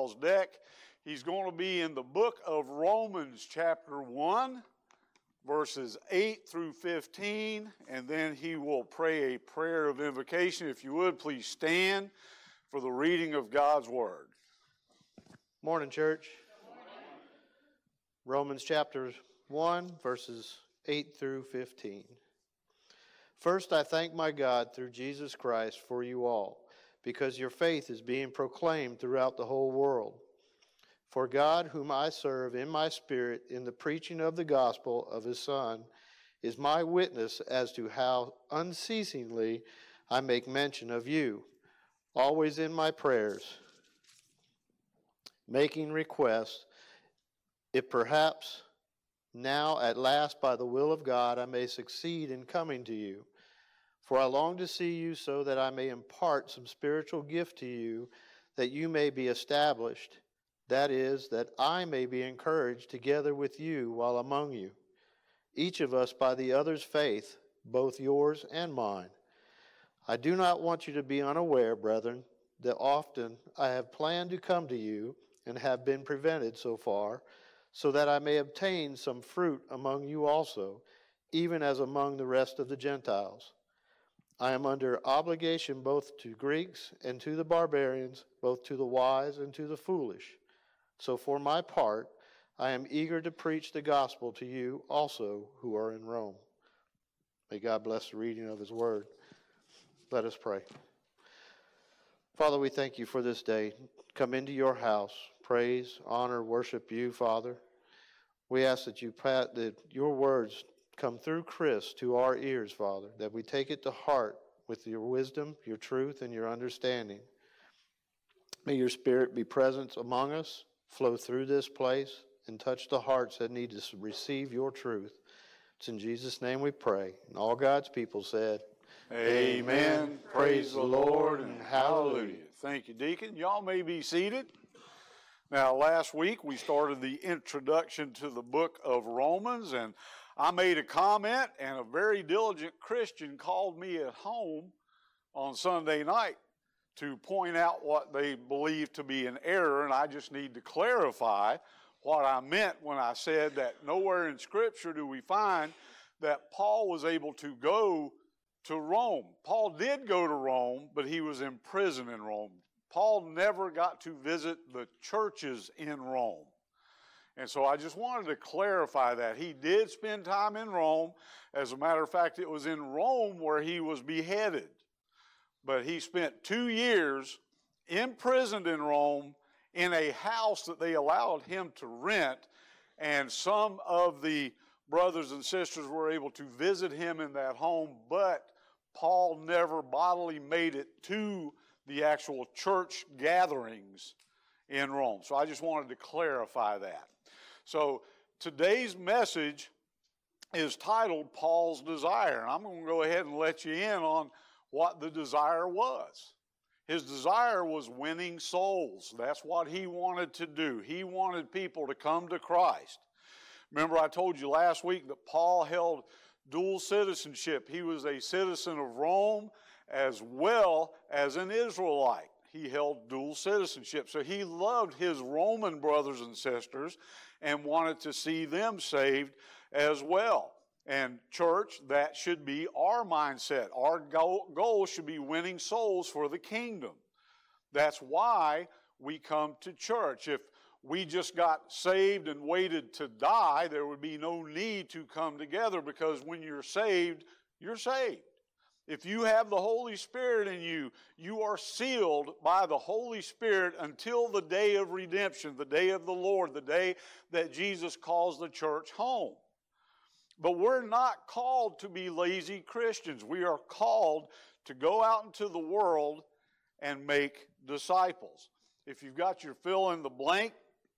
y'all's deck. He's going to be in the book of Romans chapter 1, verses 8 through 15, and then he will pray a prayer of invocation. If you would, please stand for the reading of God's Word. Morning, church. Romans chapter 1, verses 8 through 15. First, I thank my God through Jesus Christ for you all, because your faith is being proclaimed throughout the whole world. For God, whom I serve in my spirit in the preaching of the gospel of his Son, is my witness as to how unceasingly I make mention of you, always in my prayers, making requests, if perhaps now at last by the will of God I may succeed in coming to you. For I long to see you so that I may impart some spiritual gift to you, that you may be established. That is, that I may be encouraged together with you while among you, each of us by the other's faith, both yours and mine. I do not want you to be unaware, brethren, that often I have planned to come to you and have been prevented so far, so that I may obtain some fruit among you also, even as among the rest of the Gentiles. I am under obligation both to Greeks and to the barbarians, both to the wise and to the foolish. So for my part, I am eager to preach the gospel to you also who are in Rome. May God bless the reading of his word. Let us pray. Father, we thank you for this day. Come into your house, praise, honor, worship you, Father. We ask that your words come through Chris to our ears, Father, that we take it to heart with your wisdom, your truth, and your understanding. May your Spirit be present among us, flow through this place, and touch the hearts that need to receive your truth. It's in Jesus' name we pray. And all God's people said, Amen. Praise the Lord and hallelujah. Thank you, Deacon. Y'all may be seated. Now, last week we started the introduction to the book of Romans, and I made a comment, and a very diligent Christian called me at home on Sunday night to point out what they believe to be an error, and I just need to clarify what I meant when I said that nowhere in Scripture do we find that Paul was able to go to Rome. Paul did go to Rome, but he was in prison in Rome. Paul never got to visit the churches in Rome. And so I just wanted to clarify that. He did spend time in Rome. As a matter of fact, it was in Rome where he was beheaded. But he spent 2 years imprisoned in Rome in a house that they allowed him to rent, and some of the brothers and sisters were able to visit him in that home, but Paul never bodily made it to the actual church gatherings in Rome. So I just wanted to clarify that. So today's message is titled Paul's Desire, and I'm going to go ahead and let you in on what the desire was. His desire was winning souls. That's what he wanted to do. He wanted people to come to Christ. Remember, I told you last week that Paul held dual citizenship. He was a citizen of Rome as well as an Israelite. He held dual citizenship. So he loved his Roman brothers and sisters and wanted to see them saved as well. And church, that should be our mindset. Our goal should be winning souls for the kingdom. That's why we come to church. If we just got saved and waited to die, there would be no need to come together, because when you're saved, you're saved. If you have the Holy Spirit in you, you are sealed by the Holy Spirit until the day of redemption, the day of the Lord, the day that Jesus calls the church home. But we're not called to be lazy Christians. We are called to go out into the world and make disciples. If you've got your fill in the blank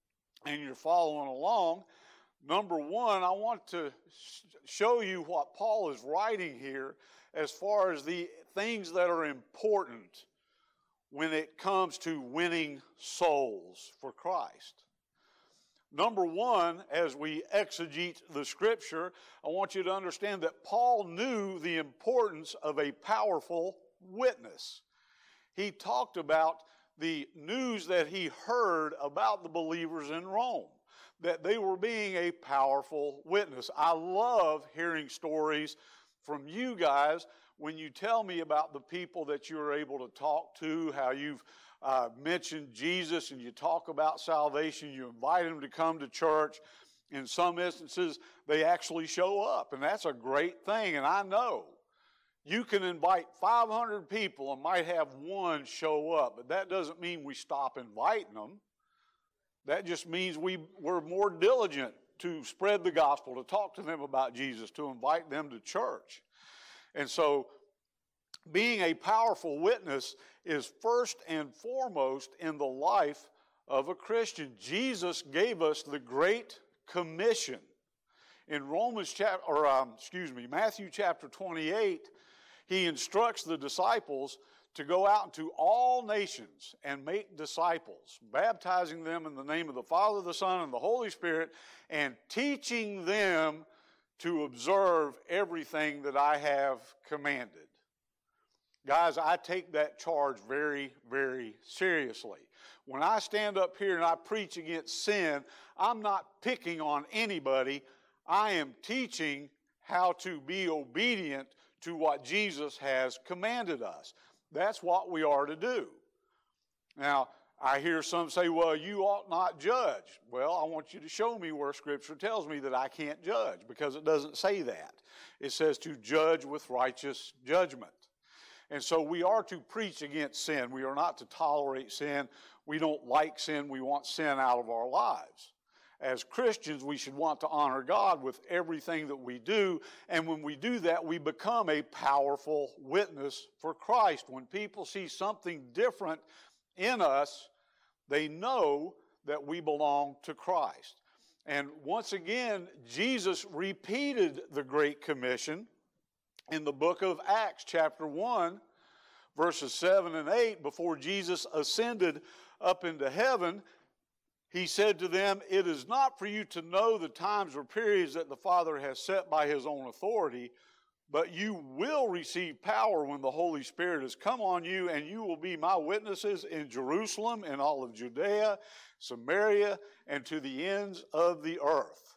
and you're following along, number one, I want to show you what Paul is writing here as far as the things that are important when it comes to winning souls for Christ. Number one, as we exegete the Scripture, I want you to understand that Paul knew the importance of a powerful witness. He talked about the news that he heard about the believers in Rome, that they were being a powerful witness. I love hearing stories from you guys when you tell me about the people that you're able to talk to, how you've mentioned Jesus and you talk about salvation, you invite them to come to church. In some instances, they actually show up, and that's a great thing. And I know you can invite 500 people and might have one show up, but that doesn't mean we stop inviting them. That just means we're more diligent to spread the gospel, to talk to them about Jesus, to invite them to church. And so being a powerful witness is first and foremost in the life of a Christian. Jesus gave us the Great Commission. In Matthew chapter 28, he instructs the disciples to go out into all nations and make disciples, baptizing them in the name of the Father, the Son, and the Holy Spirit, and teaching them to observe everything that I have commanded. Guys, I take that charge very, very seriously. When I stand up here and I preach against sin, I'm not picking on anybody. I am teaching how to be obedient to what Jesus has commanded us. That's what we are to do. Now, I hear some say, well, you ought not judge. Well, I want you to show me where Scripture tells me that I can't judge, because it doesn't say that. It says to judge with righteous judgment. And so we are to preach against sin. We are not to tolerate sin. We don't like sin. We want sin out of our lives. As Christians, we should want to honor God with everything that we do. And when we do that, we become a powerful witness for Christ. When people see something different in us, they know that we belong to Christ. And once again, Jesus repeated the Great Commission in the book of Acts, chapter 1, verses 7 and 8, before Jesus ascended up into heaven. He said to them, "It is not for you to know the times or periods that the Father has set by his own authority, but you will receive power when the Holy Spirit has come on you, and you will be my witnesses in Jerusalem and all of Judea, Samaria, and to the ends of the earth."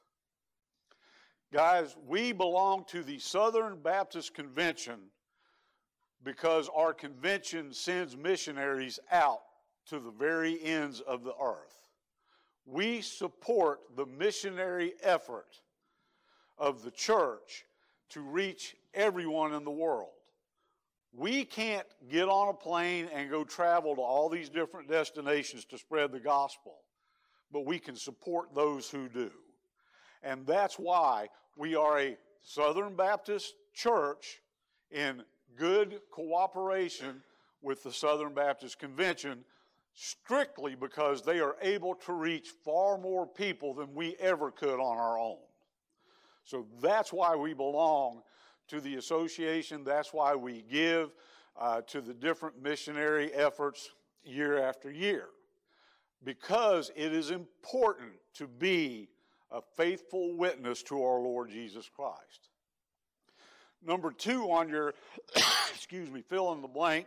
Guys, we belong to the Southern Baptist Convention because our convention sends missionaries out to the very ends of the earth. We support the missionary effort of the church to reach everyone in the world. We can't get on a plane and go travel to all these different destinations to spread the gospel, but we can support those who do. And that's why we are a Southern Baptist church in good cooperation with the Southern Baptist Convention, strictly because they are able to reach far more people than we ever could on our own. So that's why we belong to the association. That's why we give to the different missionary efforts year after year, because it is important to be a faithful witness to our Lord Jesus Christ. Number 2 on your, fill in the blank,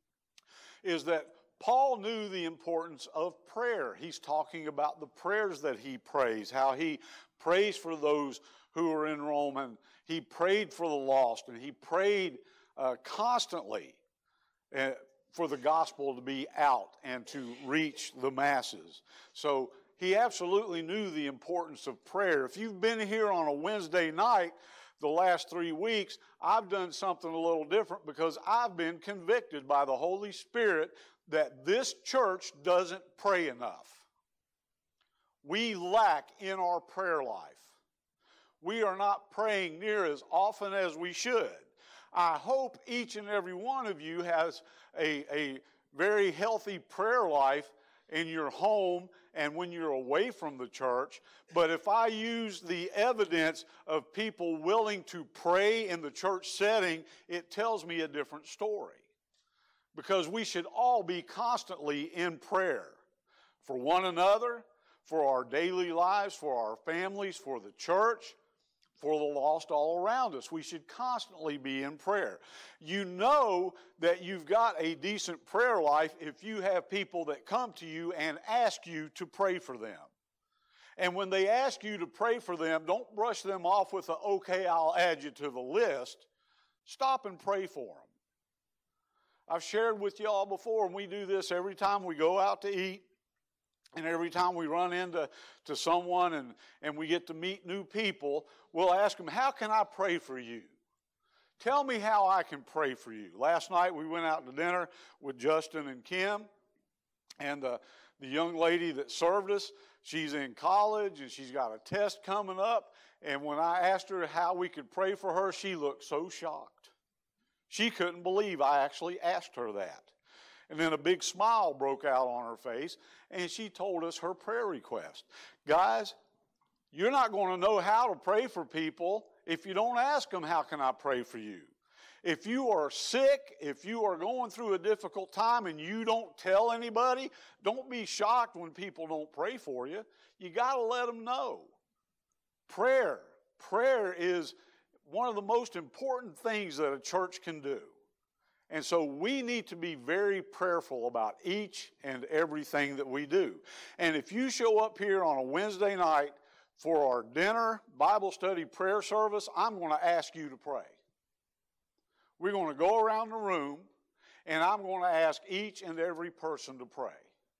is that Paul knew the importance of prayer. He's talking about the prayers that he prays, how he prays for those who are in Rome, and he prayed for the lost, and he prayed constantly for the gospel to be out and to reach the masses. So he absolutely knew the importance of prayer. If you've been here on a Wednesday night the last 3 weeks, I've done something a little different because I've been convicted by the Holy Spirit that this church doesn't pray enough. We lack in our prayer life. We are not praying near as often as we should. I hope each and every one of you has a very healthy prayer life in your home and when you're away from the church. But if I use the evidence of people willing to pray in the church setting, it tells me a different story. Because we should all be constantly in prayer for one another, for our daily lives, for our families, for the church, for the lost all around us. We should constantly be in prayer. You know that you've got a decent prayer life if you have people that come to you and ask you to pray for them. And when they ask you to pray for them, don't brush them off with a, okay, I'll add you to the list. Stop and pray for them. I've shared with you all before, and we do this every time we go out to eat, and every time we run into someone and we get to meet new people, we'll ask them, how can I pray for you? Tell me how I can pray for you. Last night we went out to dinner with Justin and Kim, and the young lady that served us, she's in college and she's got a test coming up. And when I asked her how we could pray for her, she looked so shocked. She couldn't believe I actually asked her that. And then a big smile broke out on her face, and she told us her prayer request. Guys, you're not going to know how to pray for people if you don't ask them, how can I pray for you? If you are sick, if you are going through a difficult time and you don't tell anybody, don't be shocked when people don't pray for you. You got to let them know. Prayer is one of the most important things that a church can do. And so we need to be very prayerful about each and everything that we do. And if you show up here on a Wednesday night for our dinner, Bible study, prayer service, I'm going to ask you to pray. We're going to go around the room, and I'm going to ask each and every person to pray.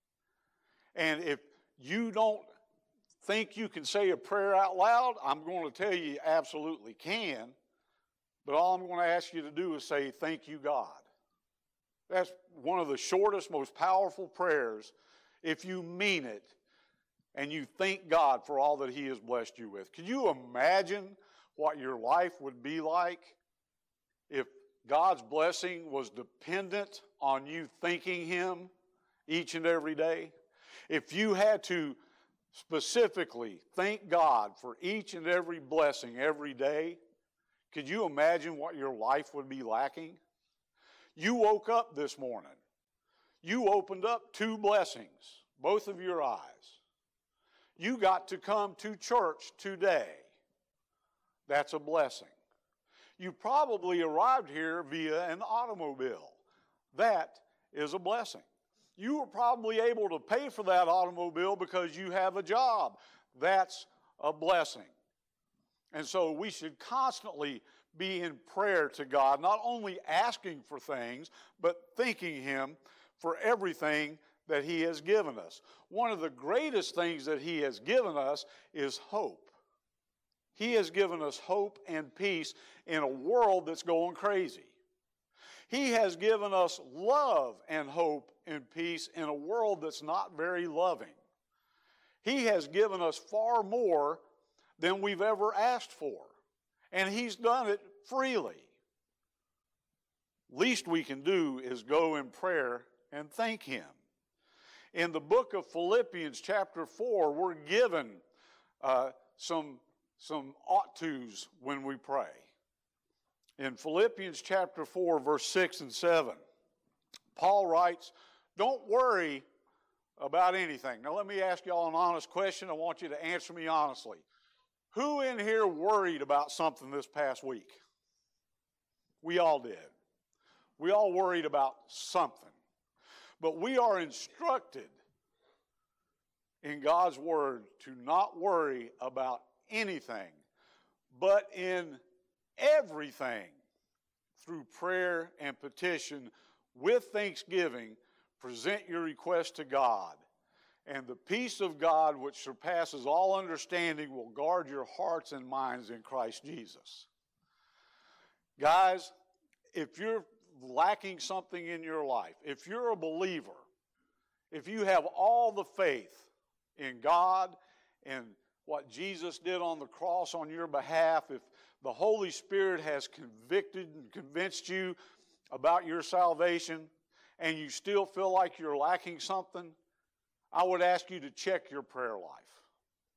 And if you don't think you can say a prayer out loud, I'm going to tell you you absolutely can. But all I'm going to ask you to do is say, thank you, God. That's one of the shortest, most powerful prayers if you mean it and you thank God for all that He has blessed you with. Can you imagine what your life would be like if God's blessing was dependent on you thanking Him each and every day? If you had to specifically thank God for each and every blessing every day, could you imagine what your life would be lacking? You woke up this morning. You opened up 2 blessings, both of your eyes. You got to come to church today. That's a blessing. You probably arrived here via an automobile. That is a blessing. You were probably able to pay for that automobile because you have a job. That's a blessing. And so we should constantly be in prayer to God, not only asking for things, but thanking Him for everything that He has given us. One of the greatest things that He has given us is hope. He has given us hope and peace in a world that's going crazy. He has given us love and hope and peace in a world that's not very loving. He has given us far more than we've ever asked for. And He's done it freely. Least we can do is go in prayer and thank Him. In the book of Philippians chapter 4, we're given some ought-tos when we pray. In Philippians chapter 4, verse 6 and 7, Paul writes, don't worry about anything. Now let me ask y'all an honest question. I want you to answer me honestly. Who in here worried about something this past week? We all did. We all worried about something. But we are instructed in God's Word to not worry about anything, but in everything, through prayer and petition, with thanksgiving, present your request to God. And the peace of God, which surpasses all understanding, will guard your hearts and minds in Christ Jesus. Guys, if you're lacking something in your life, if you're a believer, if you have all the faith in God and what Jesus did on the cross on your behalf, if the Holy Spirit has convicted and convinced you about your salvation and you still feel like you're lacking something, I would ask you to check your prayer life.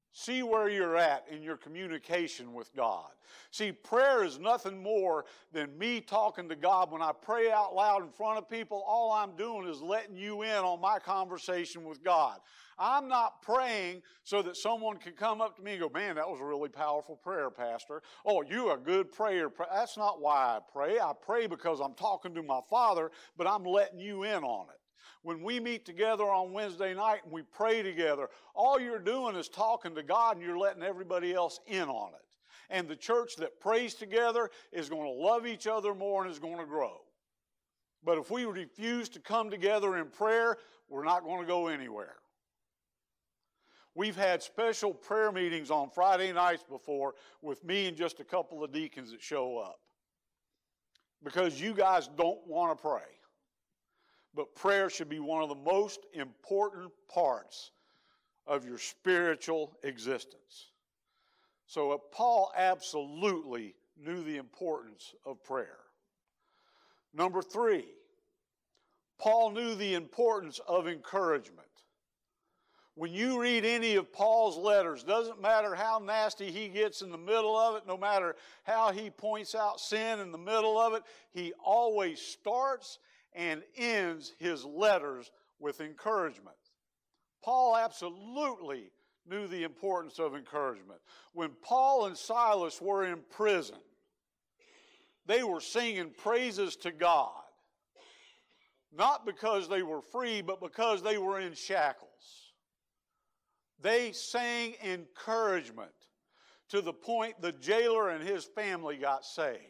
See where you're at in your communication with God. See, prayer is nothing more than me talking to God. When I pray out loud in front of people, all I'm doing is letting you in on my conversation with God. I'm not praying so that someone can come up to me and go, man, that was a really powerful prayer, Pastor. Oh, you're a good prayer. That's not why I pray. I pray because I'm talking to my Father, but I'm letting you in on it. When we meet together on Wednesday night and we pray together, all you're doing is talking to God and you're letting everybody else in on it. And the church that prays together is going to love each other more and is going to grow. But if we refuse to come together in prayer, we're not going to go anywhere. We've had special prayer meetings on Friday nights before with me and just a couple of deacons that show up. Because you guys don't want to pray. But prayer should be one of the most important parts of your spiritual existence. So Paul absolutely knew the importance of prayer. Number 3, Paul knew the importance of encouragement. When you read any of Paul's letters, doesn't matter how nasty he gets in the middle of it, no matter how he points out sin in the middle of it, he always starts and ends his letters with encouragement. Paul absolutely knew the importance of encouragement. When Paul and Silas were in prison, they were singing praises to God. Not because they were free, but because they were in shackles. They sang encouragement to the point the jailer and his family got saved.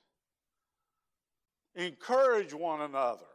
Encourage one another.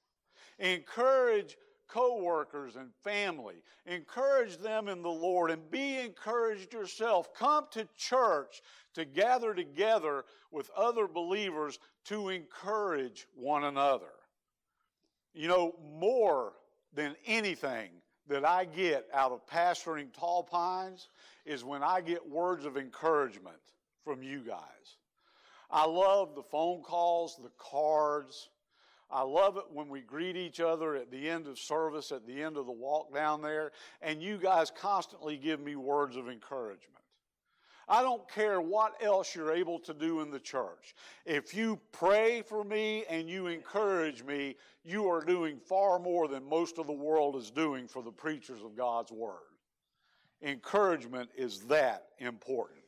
Encourage co-workers and family. Encourage them in the Lord and be encouraged yourself. Come to church to gather together with other believers to encourage one another. You know, more than anything that I get out of pastoring Tall Pines is when I get words of encouragement from you guys. I love the phone calls, the cards. I love it when we greet each other at the end of service, at the end of the walk down there, and you guys constantly give me words of encouragement. I don't care what else you're able to do in the church. If you pray for me and you encourage me, you are doing far more than most of the world is doing for the preachers of God's Word. Encouragement is that important.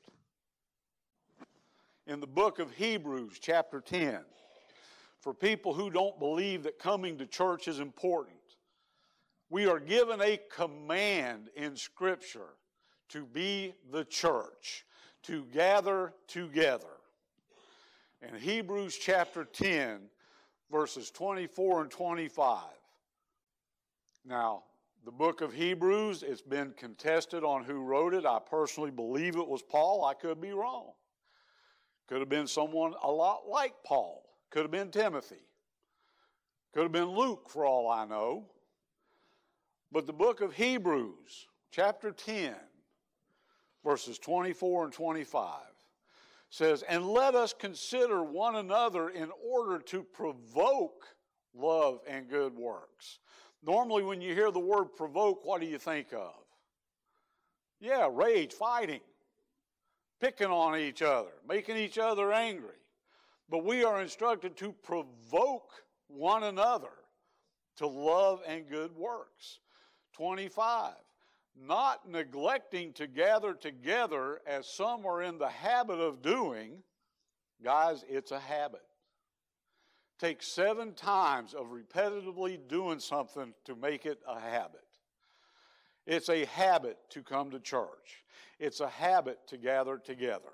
In the book of Hebrews, chapter 10, for people who don't believe that coming to church is important, we are given a command in Scripture to be the church, to gather together. In Hebrews chapter 10, verses 24 and 25. Now, the book of Hebrews, it's been contested on who wrote it. I personally believe it was Paul. I could be wrong. Could have been someone a lot like Paul. Could have been Timothy. Could have been Luke, for all I know. But the book of Hebrews, chapter 10, verses 24 and 25, says, "And let us consider one another in order to provoke love and good works." Normally when you hear the word provoke, what do you think of? Yeah, rage, fighting, picking on each other, making each other angry. But we are instructed to provoke one another to love and good works. 25, not neglecting to gather together as some are in the habit of doing. Guys, it's a habit. Take 7 times of repetitively doing something to make it a habit. It's a habit to come to church. It's a habit to gather together.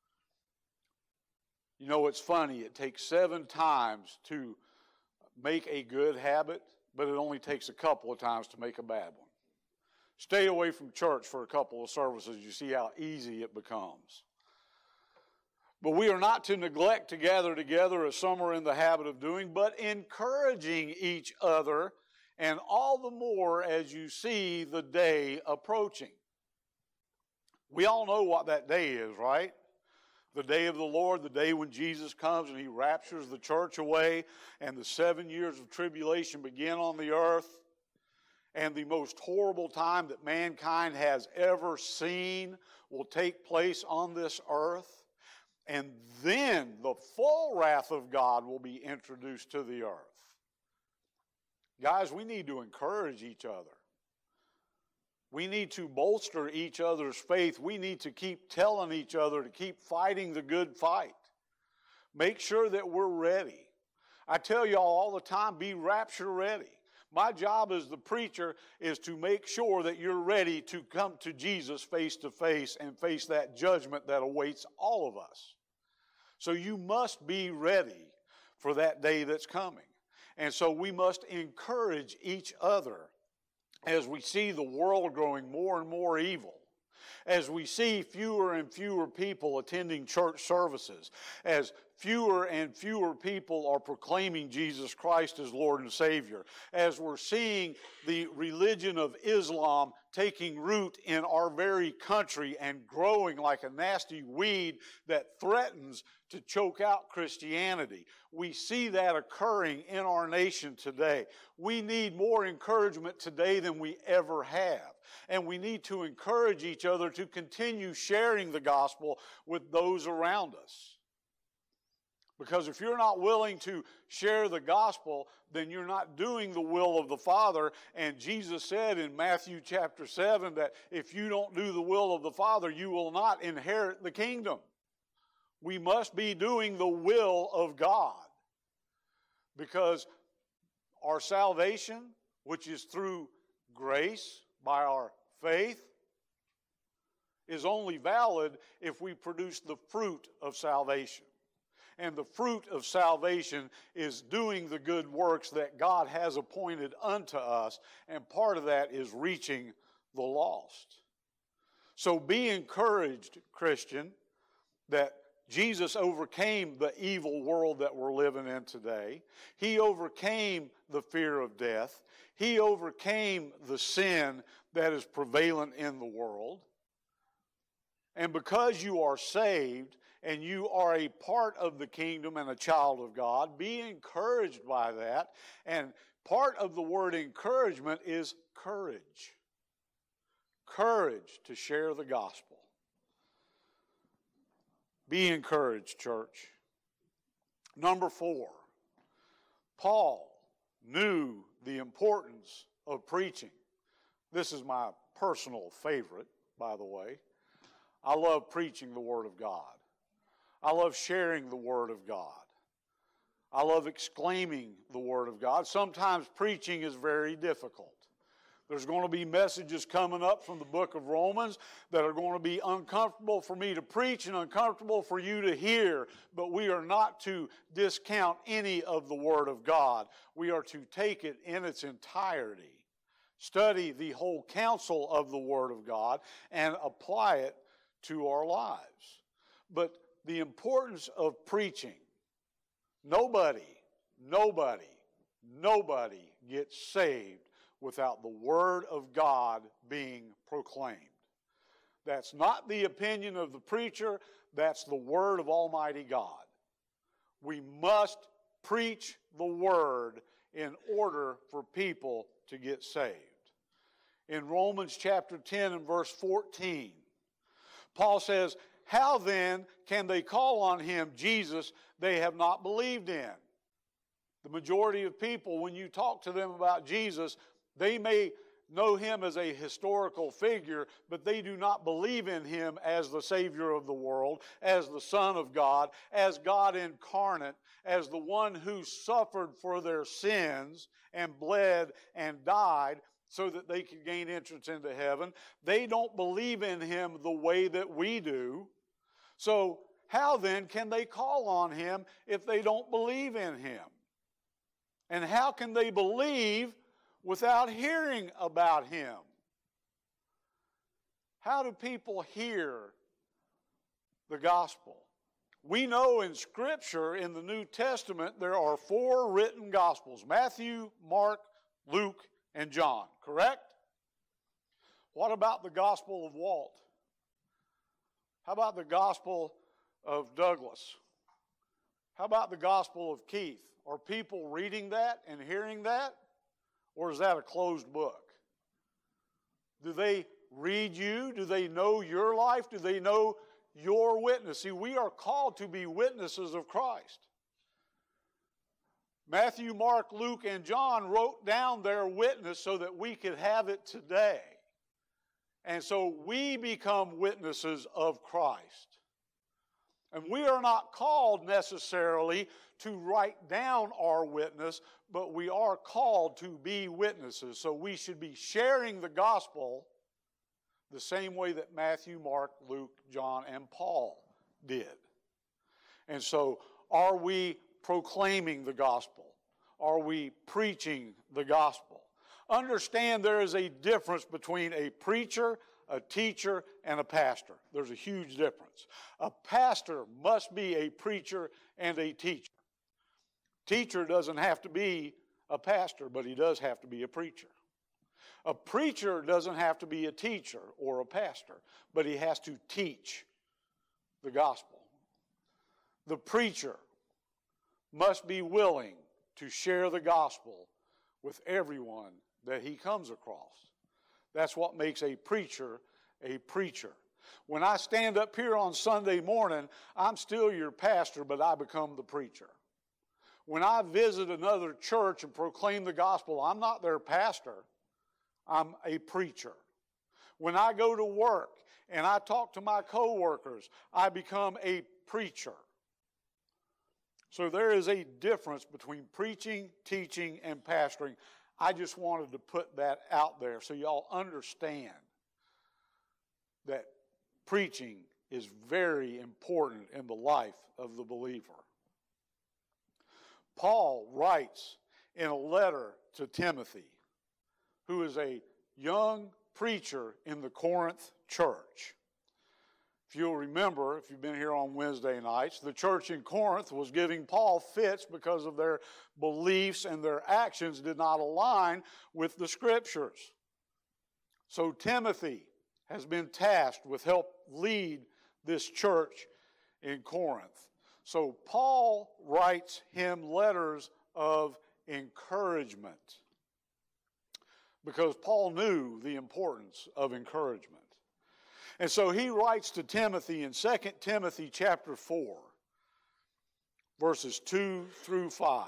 You know, it's funny, it takes 7 times to make a good habit, but it only takes a couple of times to make a bad one. Stay away from church for a couple of services. You see how easy it becomes. But we are not to neglect to gather together as some are in the habit of doing, but encouraging each other, and all the more as you see the day approaching. We all know what that day is, right? The day of the Lord, the day when Jesus comes and He raptures the church away and the 7 years of tribulation begin on the earth. and the most horrible time that mankind has ever seen will take place on this earth. And then the full wrath of God will be introduced to the earth. Guys, we need to encourage each other. We need to bolster each other's faith. We need to keep telling each other to keep fighting the good fight. Make sure that we're ready. I tell y'all all the time, be rapture ready. My job as the preacher is to make sure that you're ready to come to Jesus face to face and face that judgment that awaits all of us. So you must be ready for that day that's coming. And so we must encourage each other as we see the world growing more and more evil, as we see fewer and fewer people attending church services, as fewer and fewer people are proclaiming Jesus Christ as Lord and Savior, as we're seeing the religion of Islam taking root in our very country and growing like a nasty weed that threatens to choke out Christianity. We see that occurring in our nation today. We need more encouragement today than we ever have. And we need to encourage each other to continue sharing the gospel with those around us. Because if you're not willing to share the gospel, then you're not doing the will of the Father. And Jesus said in Matthew chapter 7 that if you don't do the will of the Father, you will not inherit the kingdom. We must be doing the will of God. Because our salvation, which is through grace by our faith, is only valid if we produce the fruit of salvation. And the fruit of salvation is doing the good works that God has appointed unto us, and part of that is reaching the lost. So be encouraged, Christian, that Jesus overcame the evil world that we're living in today. He overcame the fear of death. He overcame the sin that is prevalent in the world. And because you are saved and you are a part of the kingdom and a child of God, be encouraged by that. And part of the word encouragement is courage. Courage to share the gospel. Be encouraged, church. Number 4, Paul knew the importance of preaching. This is my personal favorite, by the way. I love preaching the Word of God. I love sharing the Word of God. I love exclaiming the Word of God. Sometimes preaching is very difficult. There's going to be messages coming up from the book of Romans that are going to be uncomfortable for me to preach and uncomfortable for you to hear, but we are not to discount any of the Word of God. We are to take it in its entirety, study the whole counsel of the Word of God, and apply it to our lives. But the importance of preaching, nobody gets saved without the Word of God being proclaimed. That's not the opinion of the preacher, that's the Word of Almighty God. We must preach the Word in order for people to get saved. In Romans chapter 10 and verse 14, Paul says, "How then can they call on him, Jesus, they have not believed in?" The majority of people, when you talk to them about Jesus, they may know him as a historical figure, but they do not believe in him as the Savior of the world, as the Son of God, as God incarnate, as the one who suffered for their sins and bled and died so that they could gain entrance into heaven. They don't believe in him the way that we do. So how then can they call on him if they don't believe in him? And how can they believe without hearing about him? How do people hear the gospel? We know in Scripture, in the New Testament, there are 4 written gospels: Matthew, Mark, Luke, and John, correct? What about the Gospel of Walt? How about the Gospel of Douglas? How about the Gospel of Keith? Are people reading that and hearing that? Or is that a closed book? Do they read you? Do they know your life? Do they know your witness? See, we are called to be witnesses of Christ. Matthew, Mark, Luke, and John wrote down their witness so that we could have it today. And so we become witnesses of Christ. And we are not called necessarily to write down our witness, but we are called to be witnesses. So we should be sharing the gospel the same way that Matthew, Mark, Luke, John, and Paul did. And so are we proclaiming the gospel? Are we preaching the gospel? Understand there is a difference between a preacher, a teacher, and a pastor. There's a huge difference. A pastor must be a preacher and a teacher. Teacher doesn't have to be a pastor, but he does have to be a preacher. A preacher doesn't have to be a teacher or a pastor, but he has to teach the gospel. The preacher must be willing to share the gospel with everyone that he comes across. That's what makes a preacher a preacher. When I stand up here on Sunday morning, I'm still your pastor, but I become the preacher. When I visit another church and proclaim the gospel, I'm not their pastor, I'm a preacher. When I go to work and I talk to my coworkers, I become a preacher. So there is a difference between preaching, teaching, and pastoring. I just wanted to put that out there so y'all understand that preaching is very important in the life of the believer. Paul writes in a letter to Timothy, who is a young preacher in the Corinth church. If you'll remember, if you've been here on Wednesday nights, the church in Corinth was giving Paul fits because of their beliefs and their actions did not align with the Scriptures. So Timothy has been tasked with help lead this church in Corinth. So Paul writes him letters of encouragement because Paul knew the importance of encouragement. And so he writes to Timothy in 2 Timothy chapter 4, verses 2 through 5.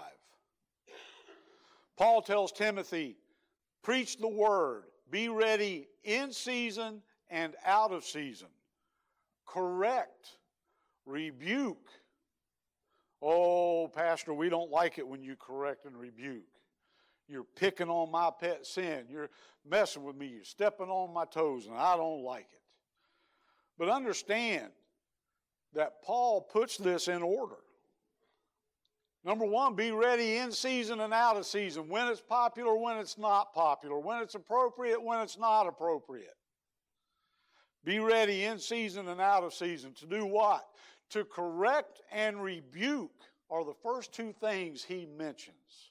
Paul tells Timothy, preach the word, be ready in season and out of season. Correct, rebuke. Oh, Pastor, we don't like it when you correct and rebuke. You're picking on my pet sin. You're messing with me. You're stepping on my toes, and I don't like it. But understand that Paul puts this in order. Number one, be ready in season and out of season. When it's popular, when it's not popular. When it's appropriate, when it's not appropriate. Be ready in season and out of season. To do what? To correct and rebuke are the first two things he mentions.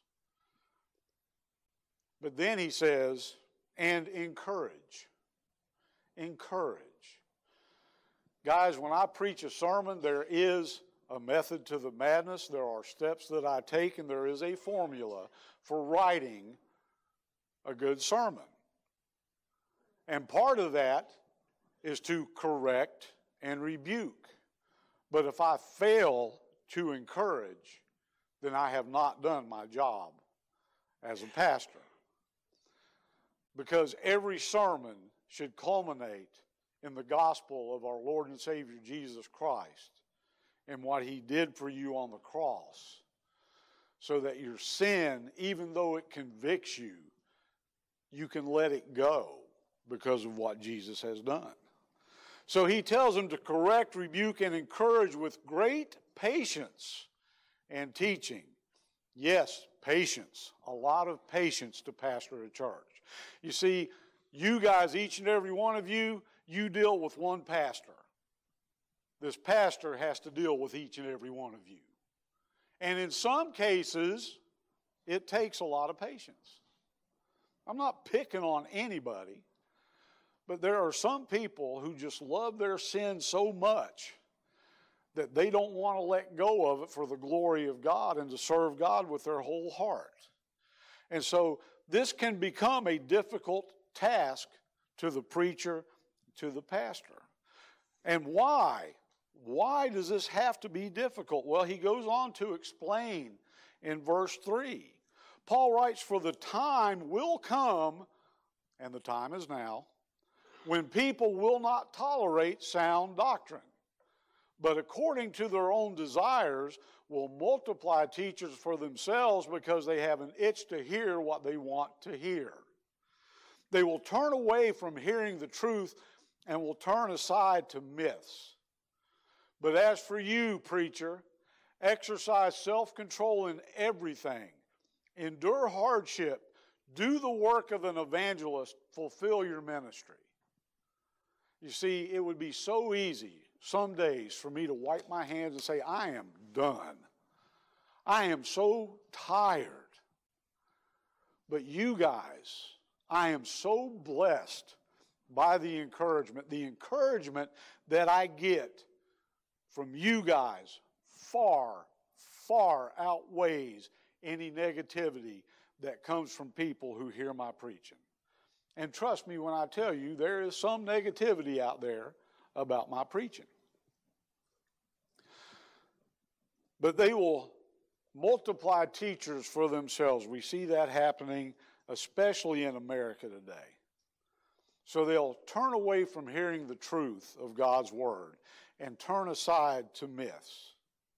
But then he says, and encourage. Encourage. Guys, when I preach a sermon, there is a method to the madness. There are steps that I take, and there is a formula for writing a good sermon. And part of that is to correct and rebuke. But if I fail to encourage, then I have not done my job as a pastor. Because every sermon should culminate in the gospel of our Lord and Savior Jesus Christ and what He did for you on the cross, so that your sin, even though it convicts you, you can let it go because of what Jesus has done. So he tells them to correct, rebuke, and encourage with great patience and teaching. Yes, patience. A lot of patience to pastor a church. You see, you guys, each and every one of you, you deal with one pastor. This pastor has to deal with each and every one of you. And in some cases, it takes a lot of patience. I'm not picking on anybody, but there are some people who just love their sin so much that they don't want to let go of it for the glory of God and to serve God with their whole heart. And so this can become a difficult task to the preacher, to the pastor. And why? Why does this have to be difficult? Well, he goes on to explain in verse 3. Paul writes, "For the time will come," and the time is now, "when people will not tolerate sound doctrine, but according to their own desires will multiply teachers for themselves because they have an itch to hear what they want to hear. They will turn away from hearing the truth and will turn aside to myths. But as for you, preacher, exercise self-control in everything. Endure hardship. Do the work of an evangelist. Fulfill your ministry." You see, it would be so easy some days for me to wipe my hands and say, I am done. I am so tired. But you guys, I am so blessed by the encouragement that I get from you guys far, far outweighs any negativity that comes from people who hear my preaching. And trust me when I tell you, there is some negativity out there about my preaching. But they will multiply teachers for themselves. We see that happening especially in America today. So they'll turn away from hearing the truth of God's word and turn aside to myths.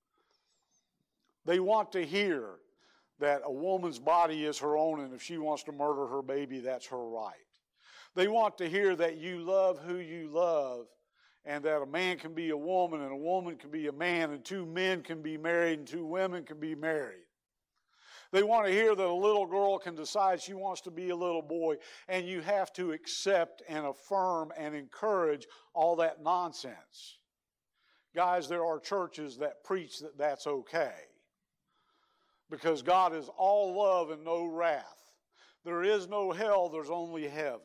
They want to hear that a woman's body is her own, and if she wants to murder her baby, that's her right. They want to hear that you love who you love, and that a man can be a woman, and a woman can be a man, and two men can be married, and two women can be married. They want to hear that a little girl can decide she wants to be a little boy, and you have to accept and affirm and encourage all that nonsense. Guys, there are churches that preach that that's okay, because God is all love and no wrath. There is no hell, there's only heaven.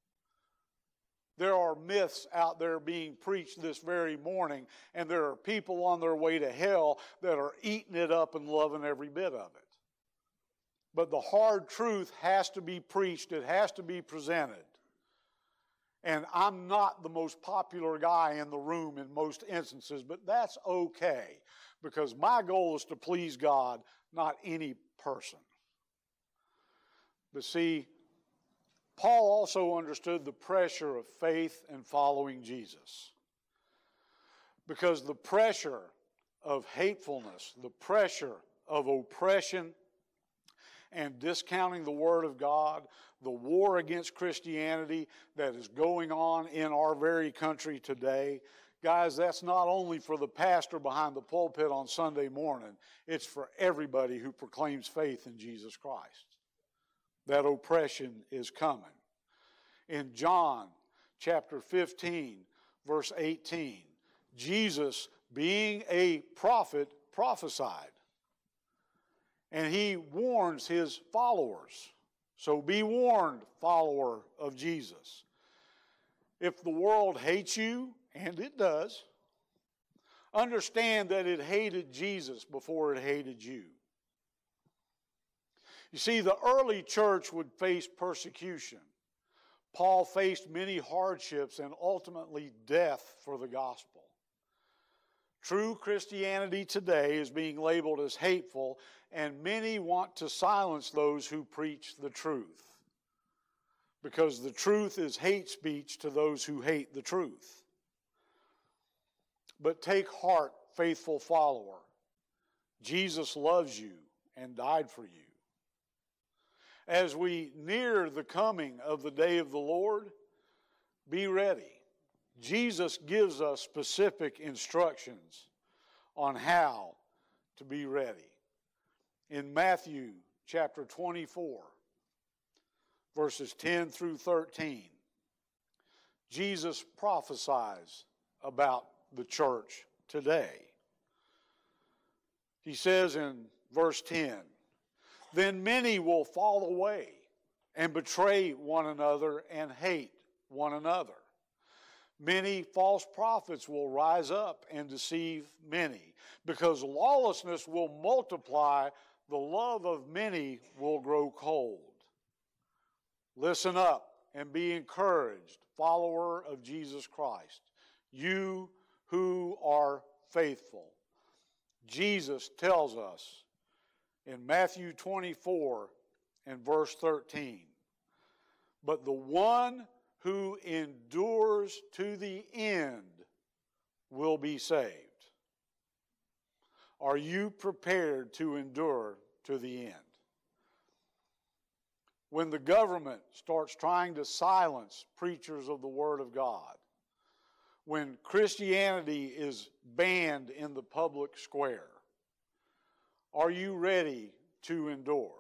There are myths out there being preached this very morning, and there are people on their way to hell that are eating it up and loving every bit of it. But the hard truth has to be preached. It has to be presented. And I'm not the most popular guy in the room in most instances, but that's okay, because my goal is to please God, not any person. But see, Paul also understood the pressure of faith and following Jesus. Because the pressure of hatefulness, the pressure of oppression and discounting the Word of God, the war against Christianity that is going on in our very country today, guys, that's not only for the pastor behind the pulpit on Sunday morning, it's for everybody who proclaims faith in Jesus Christ. That oppression is coming. In John chapter 15, verse 18, Jesus, being a prophet, prophesied. And he warns his followers. So be warned, follower of Jesus. If the world hates you, and it does, understand that it hated Jesus before it hated you. You see, the early church would face persecution. Paul faced many hardships and ultimately death for the gospel. True Christianity today is being labeled as hateful, and many want to silence those who preach the truth, because the truth is hate speech to those who hate the truth. But take heart, faithful follower. Jesus loves you and died for you. As we near the coming of the day of the Lord, be ready. Jesus gives us specific instructions on how to be ready. In Matthew chapter 24, verses 10 through 13, Jesus prophesies about the church today. He says in verse 10, "Then many will fall away and betray one another and hate one another. Many false prophets will rise up and deceive many. Because lawlessness will multiply, the love of many will grow cold." Listen up. and be encouraged, follower of Jesus Christ, you who are faithful. Jesus tells us in Matthew 24 and verse 13, but the one who endures to the end will be saved. Are you prepared to endure to the end? When the government starts trying to silence preachers of the Word of God, when Christianity is banned in the public square, are you ready to endure?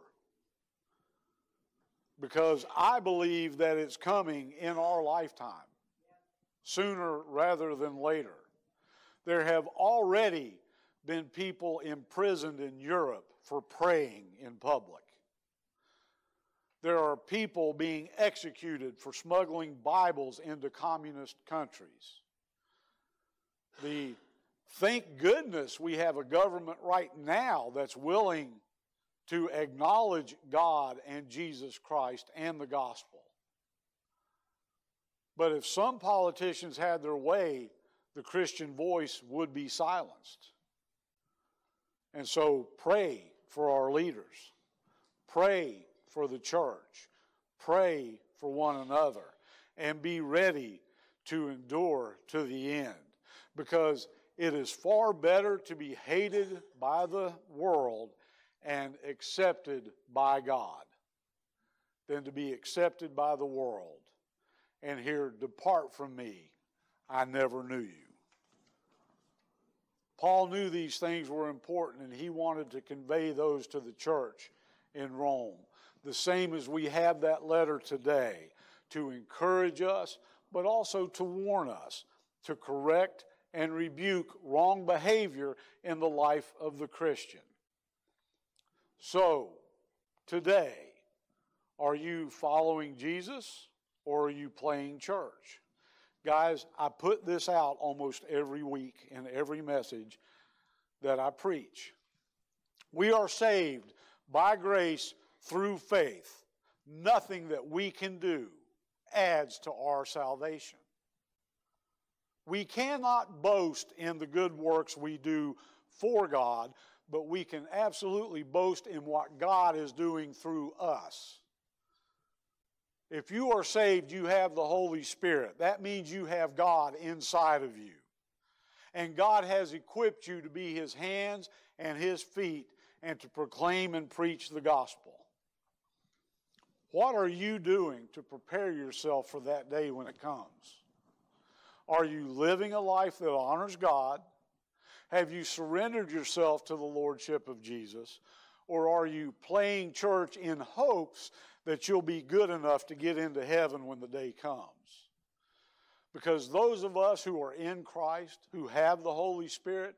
Because I believe that it's coming in our lifetime, sooner rather than later. There have already been people imprisoned in Europe for praying in public. There are people being executed for smuggling Bibles into communist countries. Thank goodness we have a government right now that's willing to acknowledge God and Jesus Christ and the gospel. But if some politicians had their way, the Christian voice would be silenced. And so pray for our leaders. Pray for the church. Pray for one another. And be ready to endure to the end. Because it is far better to be hated by the world and accepted by God than to be accepted by the world and hear, depart from me, I never knew you. Paul knew these things were important, and he wanted to convey those to the church in Rome. The same as we have that letter today, to encourage us, but also to warn us, to correct and rebuke wrong behavior in the life of the Christian. So, today, are you following Jesus or are you playing church? Guys, I put this out almost every week in every message that I preach. We are saved by grace through faith. Nothing that we can do adds to our salvation. We cannot boast in the good works we do for God, but we can absolutely boast in what God is doing through us. If you are saved, you have the Holy Spirit. That means you have God inside of you. And God has equipped you to be His hands and His feet and to proclaim and preach the gospel. What are you doing to prepare yourself for that day when it comes? Are you living a life that honors God? Have you surrendered yourself to the Lordship of Jesus? Or are you playing church in hopes that you'll be good enough to get into heaven when the day comes? Because those of us who are in Christ, who have the Holy Spirit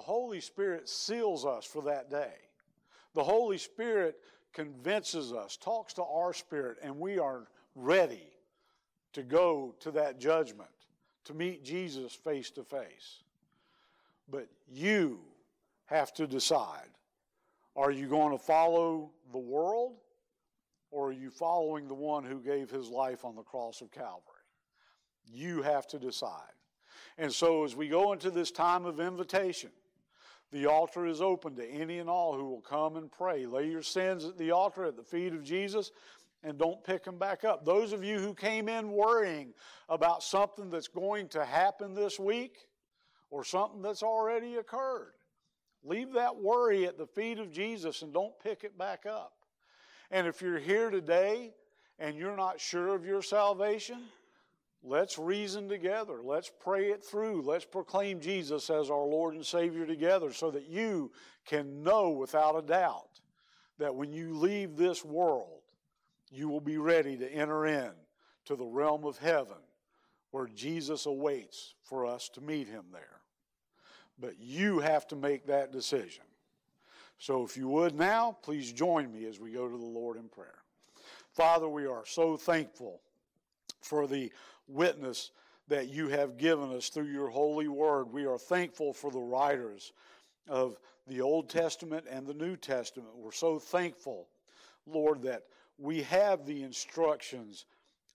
seals us for that day. The Holy Spirit convinces us, talks to our spirit, and we are ready to go to that judgment, to meet Jesus face to face. But you have to decide, are you going to follow the world, or are you following the one who gave his life on the cross of Calvary? You have to decide. And so as we go into this time of invitation, the altar is open to any and all who will come and pray. Lay your sins at the altar at the feet of Jesus and don't pick them back up. Those of you who came in worrying about something that's going to happen this week or something that's already occurred, leave that worry at the feet of Jesus and don't pick it back up. And if you're here today and you're not sure of your salvation, let's reason together. Let's pray it through. Let's proclaim Jesus as our Lord and Savior together so that you can know without a doubt that when you leave this world, you will be ready to enter in to the realm of heaven where Jesus awaits for us to meet Him there. But you have to make that decision. So if you would now, please join me as we go to the Lord in prayer. Father, we are so thankful for the witness that you have given us through your holy word. We are thankful for the writers of the Old Testament and the New Testament. We're so thankful, Lord, that we have the instructions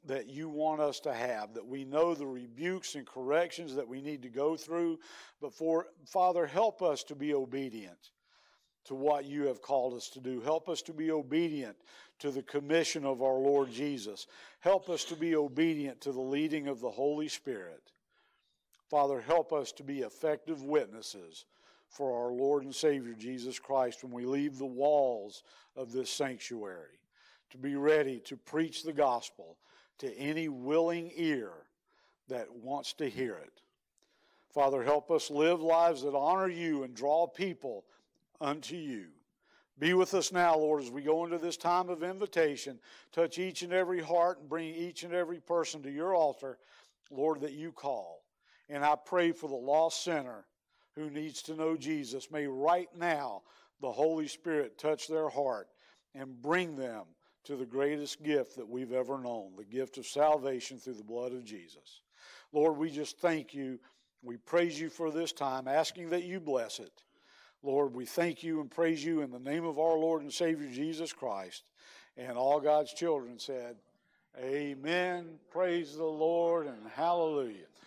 that you want us to have, that we know the rebukes and corrections that we need to go through. But Father, help us to be obedient to what you have called us to do. Help us to be obedient to the commission of our Lord Jesus. Help us to be obedient to the leading of the Holy Spirit. Father, help us to be effective witnesses for our Lord and Savior Jesus Christ when we leave the walls of this sanctuary, to be ready to preach the gospel to any willing ear that wants to hear it. Father, help us live lives that honor you and draw people unto you. Be with us now, Lord, as we go into this time of invitation. Touch each and every heart and bring each and every person to your altar, Lord, that you call. And I pray for the lost sinner who needs to know Jesus. May right now the Holy Spirit touch their heart and bring them to the greatest gift that we've ever known, the gift of salvation through the blood of Jesus. Lord, we just thank you. We praise you for this time, asking that you bless it. Lord, we thank you and praise you in the name of our Lord and Savior Jesus Christ. And all God's children said, amen. Praise the Lord and hallelujah.